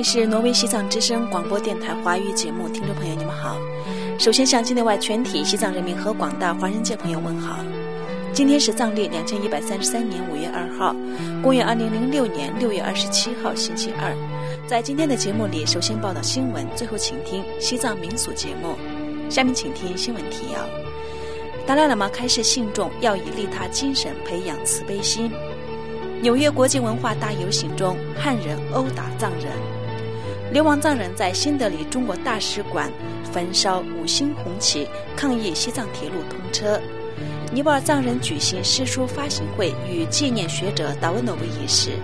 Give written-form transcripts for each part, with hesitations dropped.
里是挪威西藏之声广播电台华语节目，听众朋友你们好。首先向境内外全体西藏人民和广大华人界朋友问好。今天是藏历2133年5月2号，公元2006年6月27号星期二。在今天的节目里，首先报道新闻，最后请听西藏民俗节目。下面请听新闻提要。达赖喇嘛开示信众要以利他精神培养慈悲心。纽约国际文化大游行中，汉人殴打藏人。流亡藏人在新德里中国大使馆焚烧5星红旗，抗议西藏铁路通车。尼泊尔藏人举行诗书发行会与纪念学者达文诺维仪式。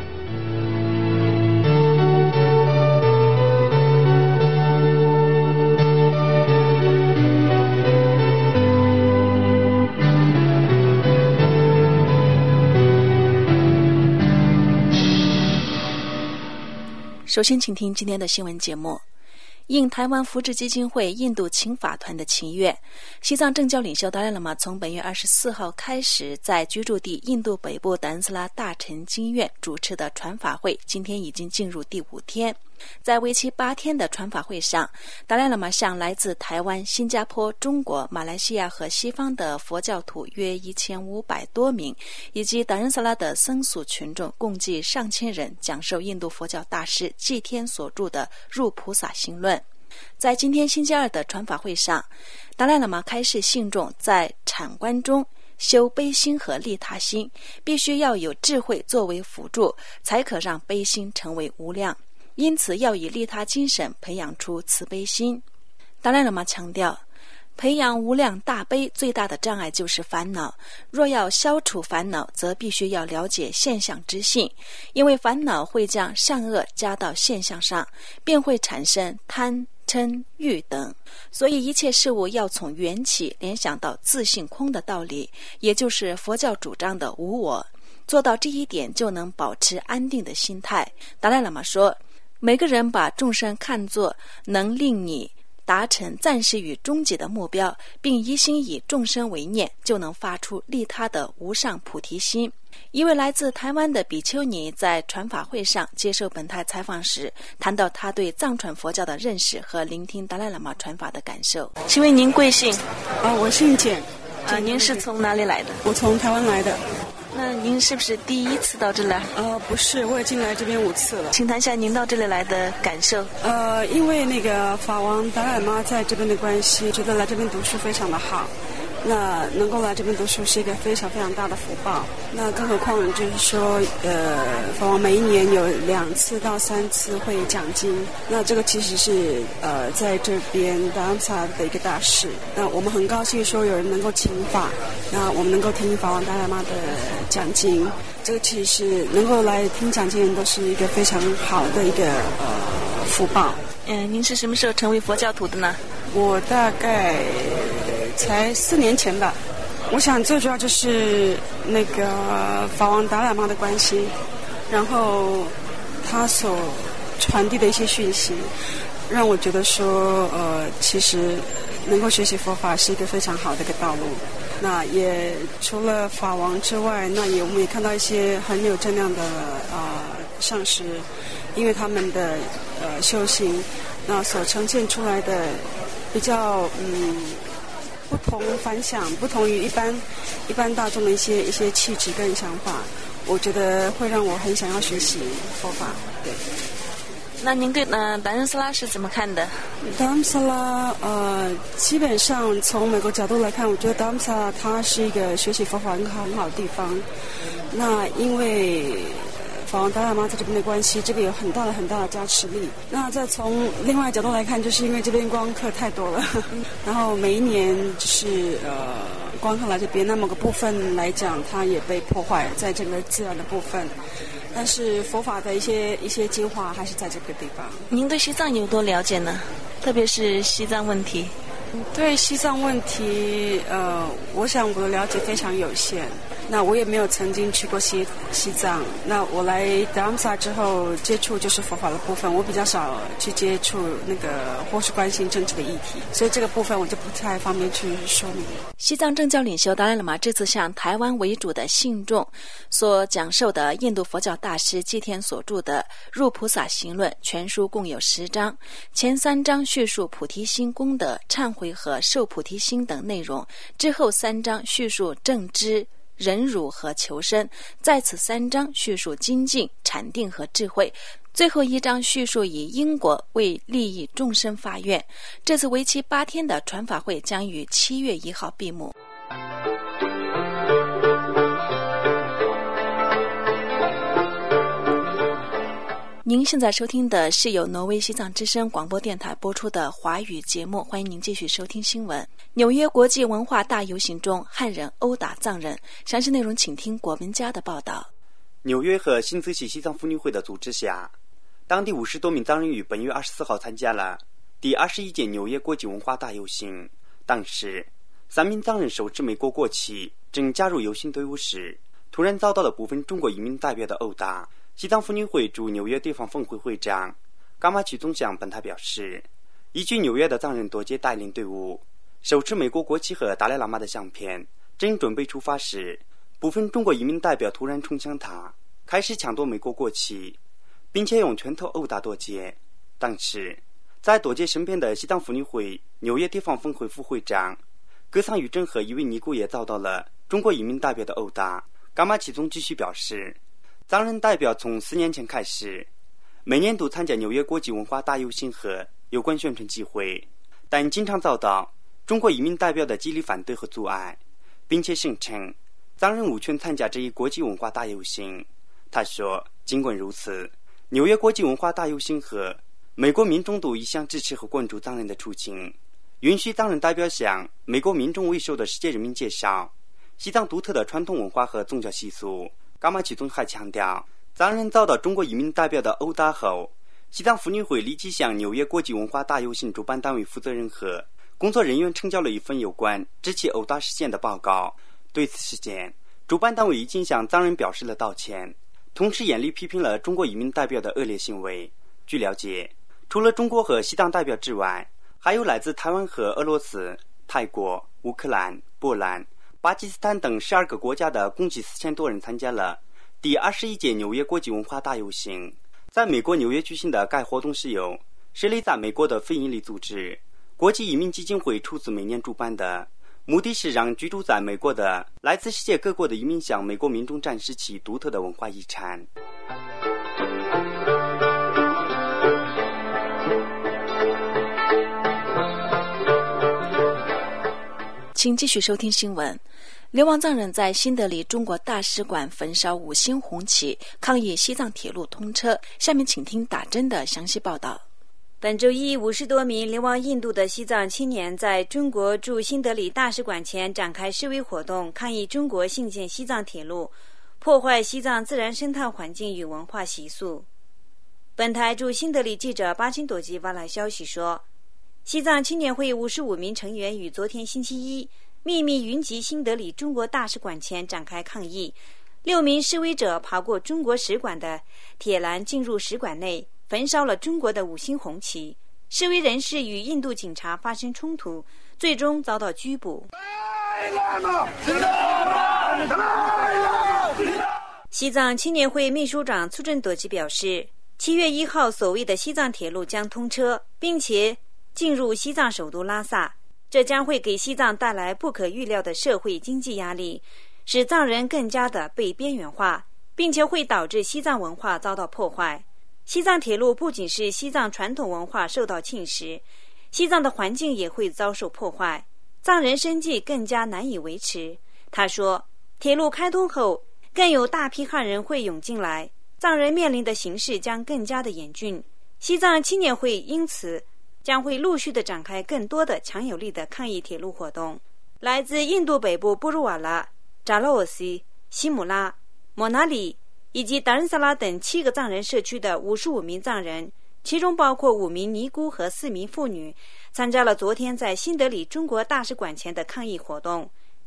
首先请听今天的新闻节目。应台湾福祉基金会印度请法团的请愿，西藏政教领袖达赖喇嘛从本月24号开始在居住地印度北部达仁斯拉大陈经院主持的传法会今天已经进入第5天。在为期8天的传法会上，达赖喇嘛向来自台湾、新加坡、中国、马来西亚和西方的佛教徒约1500多名，以及达仁萨拉的僧俗群众共计上千人讲授印度佛教大师寂天所著的《入菩萨行论》。在今天星期二的传法会上，达赖喇嘛开示信众在禅观中修悲心和利他心，必须要有智慧作为辅助，才可让悲心成为无量。因此要以利他精神培养出慈悲心。达赖喇嘛强调，培养无量大悲最大的障碍就是烦恼，若要消除烦恼，则必须要了解现象之性，因为烦恼会将善恶加到现象上，便会产生贪嗔欲等。所以一切事物要从缘起联想到自性空的道理，也就是佛教主张的无我。做到这一点，就能保持安定的心态。达赖喇嘛说，每个人把众生看作能令你达成暂时与终极的目标，并一心以众生为念，就能发出利他的无上菩提心。一位来自台湾的比丘尼在传法会上接受本台采访时，谈到他对藏传佛教的认识和聆听达赖喇嘛传法的感受。请问您贵姓？ 我姓简。 您是从哪里来的？ 我从台湾来的。 那您是不是第一次到这里来？ 不是，我也进来这边5次了。 请谈一下您到这里来的感受。 因为那个法王达赖喇嘛在这边的关系，觉得来这边读书非常的好。那能够来这边读书是一个非常非常大的福报。那更何况就是说，法王每一年有2次到3次会讲经。那这个其实是在这边达仁萨拉的一个大事。那我们很高兴说有人能够请法，那我们能够听法王达赖喇嘛的讲经。这个其实能够来听讲经人都是一个非常好的一个福报。 您是什么时候成为佛教徒的呢？ 我大概才4年前吧。我想最主要就是那个法王达赖喇嘛的关系，然后他所传递的一些讯息，让我觉得说其实能够学习佛法是一个非常好的一个道路。那也除了法王之外，那我们也看到一些很有正量的上师，因为他们的修行，那所呈现出来的比较不同凡响，不同于一般大众的一些气质跟想法，我觉得会让我很想要学习佛法。对。 那您对达仁萨拉是怎么看的？ 达仁萨拉基本上从美国角度来看，我觉得达仁萨拉它是一个学习佛法很好的地方。那因为法王达赖喇嘛在这边的关系，这个有很大的加持力。那再从另外角度来看，就是因为这边观光客太多了，然后每一年就是观光客来这边，那某个部分来讲，它也被破坏在整个自然的部分。但是佛法的一些精华还是在这个地方。 您对西藏有多了解呢？特别是西藏问题。 对西藏问题，我想我的了解非常有限， 那我也没有曾经去过西藏。那我来达拉萨之后接触就是佛法的部分，我比较少去接触那个或是关心政治的议题，所以这个部分我就不太方便去说明。 西藏政教领袖达赖喇嘛这次向台湾为主的信众所讲授的印度佛教大师吉田所著的《入菩萨行论》全书共有10章，前3章叙述菩提心功德、忏悔和受菩提心等内容，之后3章叙述正知、忍辱和求生，在此3章叙述精进、禅定和智慧，最后1章叙述以因果为利益众生发愿。这次为期8天的传法会将于7月1号闭幕。您现在收听的是由挪威西藏之声广播电台播出的华语节目，欢迎您继续收听新闻。纽约国际文化大游行中，汉人殴打藏人，详细内容请听国文家的报道。 纽约和新泽西西藏妇女会的组织下，当地50多名藏人于本月24号参加了第21届纽约国际文化大游行。当时3名藏人手持美国国旗，正加入游行队伍时，突然遭到了部分中国移民代表的殴打。西藏妇女会驻纽约地方分会会长噶玛曲总向本台表示，依据纽约的藏人多杰带领队伍手持美国国旗和达赖喇嘛的相片，正准备出发时，部分中国移民代表突然冲向他，开始抢夺美国国旗，并且用拳头殴打多杰。当时在多杰身边的西藏妇女会纽约地方分会副会长格桑玉珍和一位尼姑也遭到了中国移民代表的殴打。噶玛曲总继续表示，藏人代表从4年前开始，每年都参加纽约国际文化大游行和有关宣传集会，但经常遭到中国移民代表的极力反对和阻碍，并且声称藏人无权参加这一国际文化大游行。他说，尽管如此，纽约国际文化大游行和美国民众都一向支持和关注藏人的处境，允许藏人代表向美国民众为首的世界人民介绍西藏独特的传统文化和宗教习俗。噶玛曲总还强调，藏人遭到中国移民代表的殴打后，西藏妇女会立即向纽约国际文化大游行主办单位负责人和工作人员呈交了一份有关这起殴打事件的报告。对此事件，主办单位已经向藏人表示了道歉，同时严厉批评了中国移民代表的恶劣行为。据了解，除了中国和西藏代表之外，还有来自台湾和俄罗斯、泰国、乌克兰、波兰、巴基斯坦等12个国家的共计4000多人参加了第21届纽约国际文化大游行。在美国纽约举行的该活动是由设立在美国的非营利组织国际移民基金会出资每年主办的，目的是让居住在美国的来自世界各国的移民向美国民众展示其独特的文化遗产。 请继续收听新闻。流亡藏人在新德里中国大使馆焚烧5星红旗，抗议西藏铁路通车。下面请听打针的详细报道。 本周一，50多名流亡印度的西藏青年在中国驻新德里大使馆前展开示威活动，抗议中国兴建西藏铁路，破坏西藏自然生态环境与文化习俗。本台驻新德里记者巴金朵吉发来消息说，西藏青年会55名成员于昨天星期一秘密云集新德里中国大使馆前展开抗议。6名示威者爬过中国使馆的铁栏进入使馆内，焚烧了中国的5星红旗。示威人士与印度警察发生冲突，最终遭到拘捕。西藏青年会秘书长粗正朵吉表示，7月1号所谓的西藏铁路将通车，并且进入西藏首都拉萨，这将会给西藏带来不可预料的社会经济压力，使藏人更加的被边缘化，并且会导致西藏文化遭到破坏。西藏铁路不仅是西藏传统文化受到侵蚀，西藏的环境也会遭受破坏，藏人生计更加难以维持。他说，铁路开通后更有大批汉人会涌进来，藏人面临的形势将更加的严峻。西藏青年会因此将会陆续的展开更多的强有力的抗议铁路活动。来自印度北部布鲁瓦拉、扎拉沃西、西姆拉、莫纳里以及达仁萨拉等7个藏人社区的55名藏人，其中包括5名尼姑和4名妇女，参加了昨天在新德里中国大使馆前的抗议活动。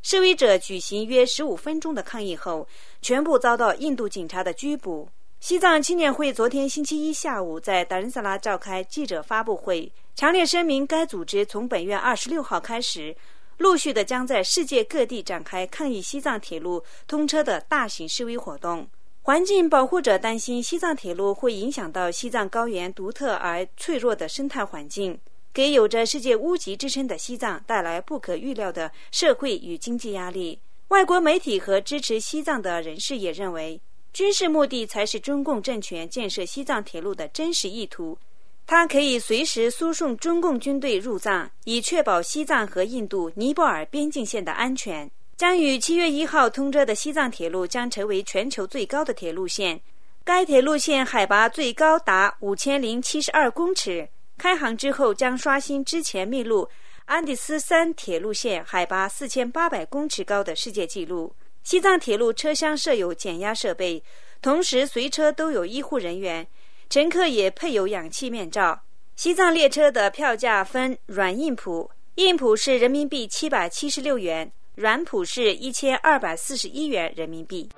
示威者举行约15分钟的抗议后，全部遭到印度警察的拘捕。西藏青年会昨天星期一下午在达仁萨拉召开记者发布会，强烈声明该组织从本月26号开始，陆续的将在世界各地展开抗议西藏铁路通车的大型示威活动。环境保护者担心西藏铁路会影响到西藏高原独特而脆弱的生态环境，给有着世界屋脊之称的西藏带来不可预料的社会与经济压力。外国媒体和支持西藏的人士也认为，军事目的才是中共政权建设西藏铁路的真实意图，它可以随时输送中共军队入藏，以确保西藏和印度尼泊尔边境线的安全。将于7月1号通车的西藏铁路将成为全球最高的铁路线，该铁路线海拔最高达5072公尺，开行之后将刷新之前秘鲁安第斯山铁路线海拔4800公尺高的世界纪录。西藏铁路车厢设有减压设备，同时随车都有医护人员，乘客也配有氧气面罩。西藏列车的票价分软硬谱，硬谱是人民币776元，软谱是1241元人民币。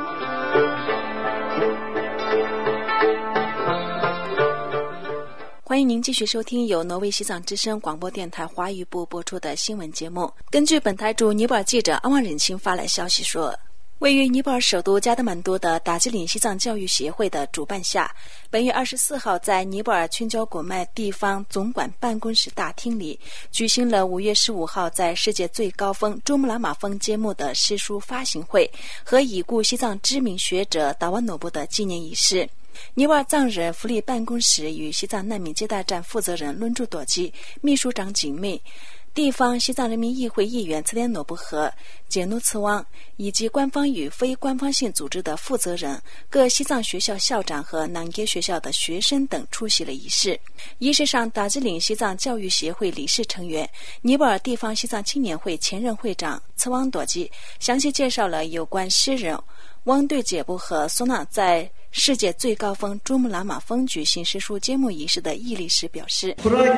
欢迎您继续收听由挪威西藏之声广播电台华语部播出的新闻节目。根据本台驻尼泊尔记者阿旺忍钦发来消息说，位于尼泊尔首都加德满都的达吉岭西藏教育协会的主办下，本月24号在尼泊尔群焦古麦地方总管办公室大厅里举行了5月15号在世界最高峰珠穆朗玛峰揭幕的诗书发行会和已故西藏知名学者达瓦诺布的纪念仪式。尼泊尔藏人福利办公室与西藏难民接待站负责人伦珠朵基、秘书长景妹、地方西藏人民议会议员茨连诺布和杰努茨旺，以及官方与非官方性组织的负责人、各西藏学校校长和南街学校的学生等出席了仪式。仪式上，达吉岭西藏教育协会理事成员、尼泊尔地方西藏青年会前任会长茨旺朵基详细介绍了有关诗人汪对杰布和苏纳在世界最高峰珠穆朗玛峰举行诗书揭幕仪式的毅力时表示，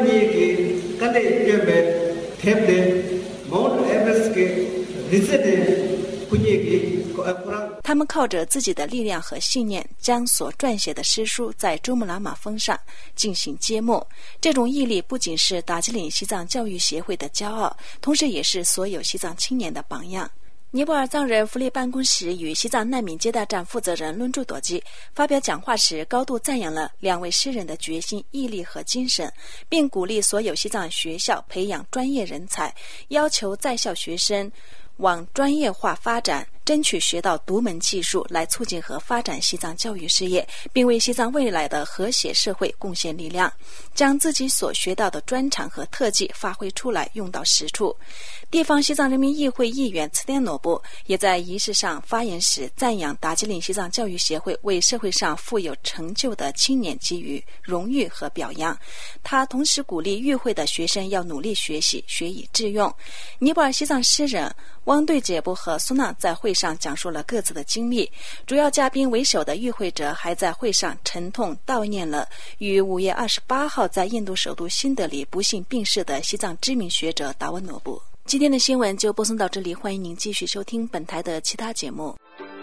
他们靠着自己的力量和信念，将所撰写的诗书在珠穆朗玛峰上进行揭幕。这种毅力不仅是达吉岭西藏教育协会的骄傲，同时也是所有西藏青年的榜样。尼泊尔藏人福利办公室与西藏难民接待站负责人伦珠朵基发表讲话时，高度赞扬了两位诗人的决心、毅力和精神，并鼓励所有西藏学校培养专业人才，要求在校学生往专业化发展，争取学到独门技术，来促进和发展西藏教育事业，并为西藏未来的和谐社会贡献力量，将自己所学到的专长和特技发挥出来，用到实处。地方西藏人民议会议员茨连诺布也在仪式上发言时赞扬达吉岭西藏教育协会为社会上富有成就的青年给予荣誉和表扬。他同时鼓励与会的学生要努力学习，学以致用。尼泊尔西藏诗人汪对杰布和苏纳在会上讲述了各自的经历，主要嘉宾为首的与会者还在会上沉痛悼念了于5月28号在印度首都新德里不幸病逝的西藏知名学者达瓦诺布。今天的新闻就播送到这里，欢迎您继续收听本台的其他节目。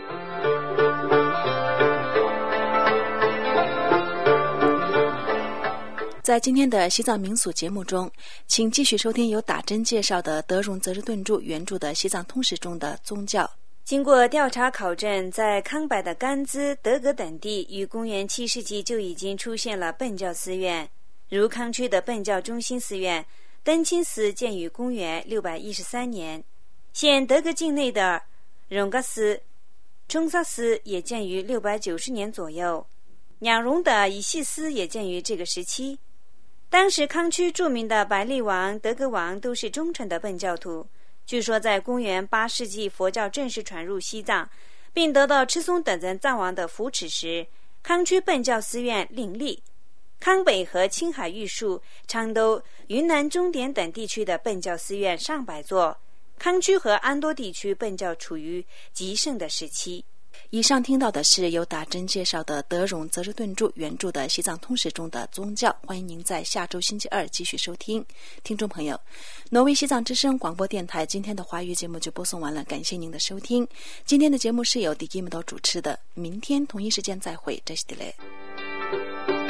在今天的西藏民俗节目中，请继续收听由打针介绍的德荣泽日顿著原著的西藏通史中的宗教。 经过调查考证，在康柏的甘孜、德格等地，于公元7世纪就已经出现了苯教寺院，如康区的苯教中心寺院，登清寺建于公元613年，现德格境内的荣格寺、冲萨寺也建于690年左右，两荣的以系寺也建于这个时期。当时康区著名的百利王、德格王都是忠诚的苯教徒。据说在公元8世纪佛教正式传入西藏，并得到赤松等人藏王的扶持时，康区苯教寺院林立。康北和青海玉树、昌都、云南中甸等地区的苯教寺院上百座，康区和安多地区苯教处于极盛的时期。 以上听到的是由达珍介绍的德荣泽日顿著原著的西藏通史中的宗教，欢迎您在下周星期二继续收听。听众朋友，挪威西藏之声广播电台今天的华语节目就播送完了，感谢您的收听。今天的节目是由迪基姆岛主持的，明天同一时间再会，这是迪雷。